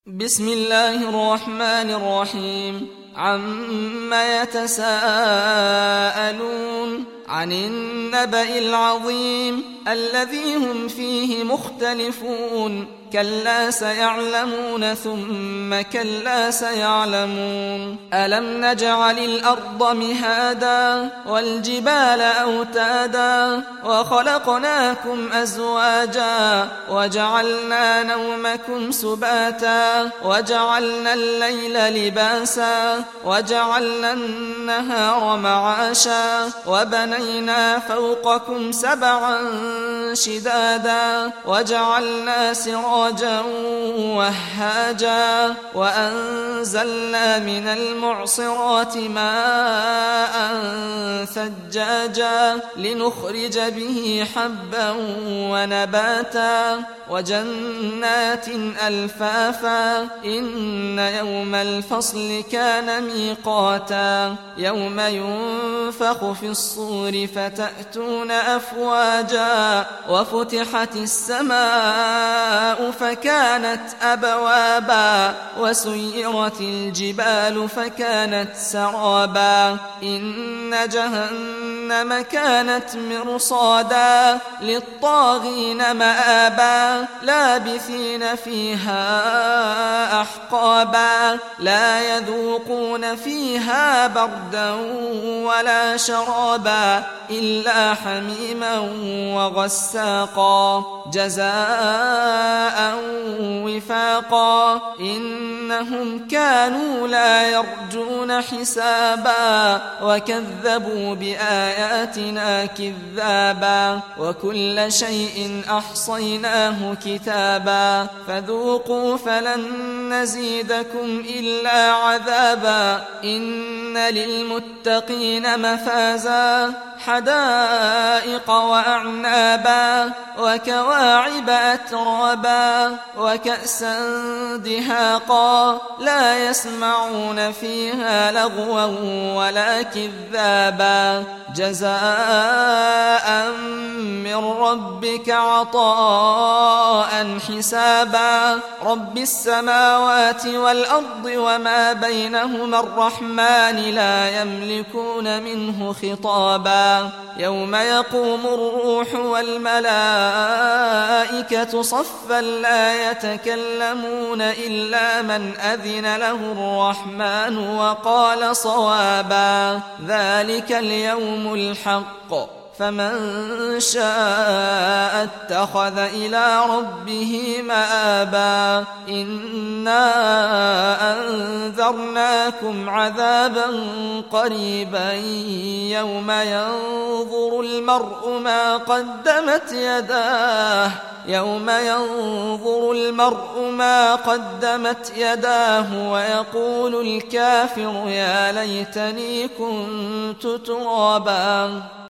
بسم الله الرحمن الرحيم عما يتساءلون عن النبأ العظيم الذي هم فيه مختلفون كلا سيعلمون ثم كلا سيعلمون ألم نجعل الأرض مهادا والجبال أوتادا وخلقناكم أزواجا وجعلنا نومكم سباتا وجعلنا الليل لباسا وجعلنا النهار معاشا وبنينا فوقكم سبعا شدادا وجعلنا سراجا وهاجا وأنزلنا من المعصرات ماء ثجاجا لنخرج به حبا ونباتا وجنات ألفافا إن يوم الفصل كان ميقاتا يوم ينفخ في الصور فتأتون أفواجا وفتحت السماء فكانت أبوابا وسيرت الجبال فكانت سرابا إن جهنم كانت مرصادا للطاغين مآبا لابثين فيها أحقابا لا يذوقون فيها بردا ولا شرابا إلا حميما وغساقا جزاء وفاقا إنهم كانوا لا يرجون حسابا وكذبوا بآياتنا كذابا وكل شيء أحصيناه كتابا فذوقوا فلن نزيدكم إلا عذابا إن للمتقين مفازا حدائق وأعنابا وكواعب أترابا وكأسا دهاقا لا يسمعون فيها لغوا ولا كذابا جزاء من ربك عطاء حسابا رب السماوات والأرض وما بينهما الرحمن لا يملكون منه خطابا يوم يقوم الروح والملائكة صفا لا يتكلمون إلا من أذن له الرحمن وقال صوابا ذلك اليوم الحق فمن شاء اتخذ إلى ربه مآبا إنا أنذرناكم عذابا قريبا يوم ينظر المرء ما قدمت يداه ويقول الكافر يا ليتني كنت ترابا